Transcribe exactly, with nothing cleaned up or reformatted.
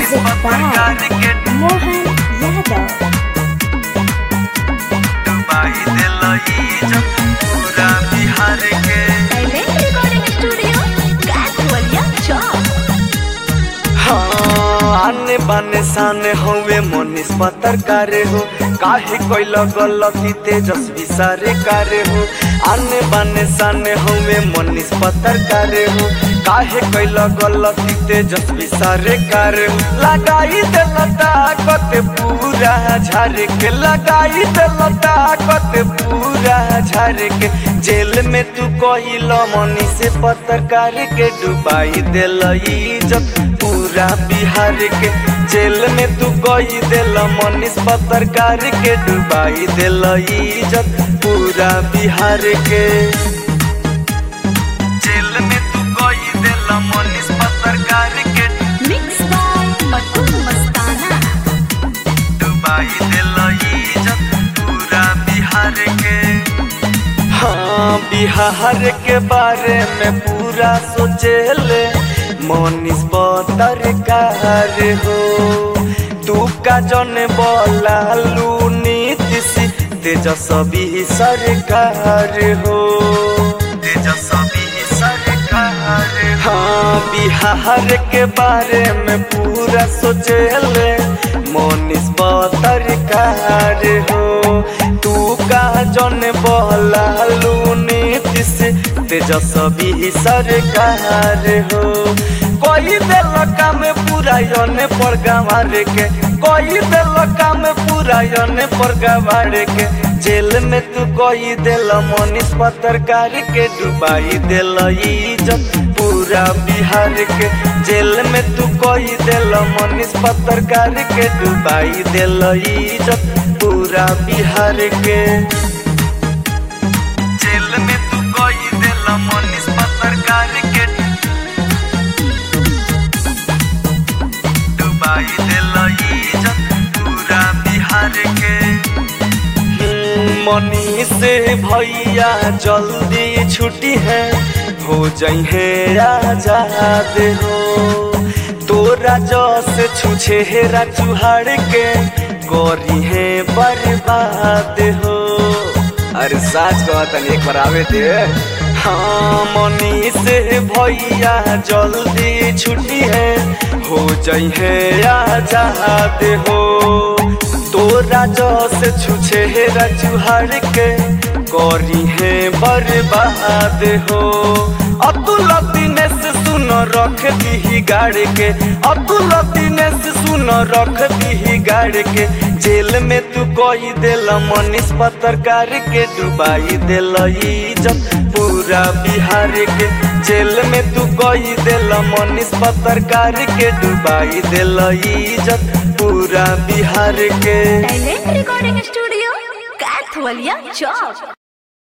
Music by Mohan Yadav. डुबाई दिलई जब पूरा बिहार के Diamond Recording Studio, Kathualia Chowk. हाँ आने बाने साने होवे मनीष पत्रकार हो काहे कोइल गलती तेजस्वी सरकार हो आने बाने साने होवे मनीष पत्रकार हो काहे कोइल गलती तेजस्वी सरकार हो लगाई देलता कते पूरा झाड़ के लगाई देलता कते पूरा झाड़ के जेल में तू कहिल मनीष पत्रकार के डुबाई देलई जब पूरा बिहार के जेल में तू कही दिल मनीष पत्रकार के डुबाई दिल इज्जत पूरा बिहार के जेल में तू कही दिल मनीष पत्रकार के Mixed by Batul Mastana. डुबाई दिल इज्जत पूरा बिहार के हाँ बिहार के बारे में पूरा सोचेले मनीष पत्रकार हो तू का जन बोलालू नीतीश तेजस्वी सरकार हो तेजस्वी सरकार हाँ बिहार के बारे में पूरा सोचेले मनीष पत्रकार हो तू का जन बोलालू नीतीश तेजस्वी सरकार हो कोई दिल काम पूरा यने पर गंवार के कोई दिल काम पूरा यने पर गंवार के जेल में तू कोई दिल मनीष पत्रकार के डुबाई दिल इज्जत पूरा बिहार के जेल में तू कोई दिल मनीष पत्रकार के डुबाई दिल इज्जत पूरा बिहार के जेल में तू कोई दिल मनीष पत्रकार के डुबाई दिल इज्जत पूरा बिहार के मनीष भैया जल्दी छुट्टी है हो जाई है आजाद हो तोरा जस छुछे हेरा चुहाड़ के गोरी है बर्बाद हो अरे साच कहतन एक बार आवे थे हाँ मनीष भैया जल्दी छुट्टी है हो जाई है आजाद हो तोरा जस छुछे हेरा चुहाड़ के करी है बर्बाद हो अतुल दिनेश सुन रख दी गाड़ के अतुल दिनेश सुन रख दी गाड़ के जेल में तू कही दिल मनीष पत्रकार के डुबाई दिल इज्जत पूरा बिहार के जेल में तू कही दिल मनीष पत्रकार के डुबाई दिल इज्जत पूरा बिहार के Diamond Recording Studio, Kathualia Chowk.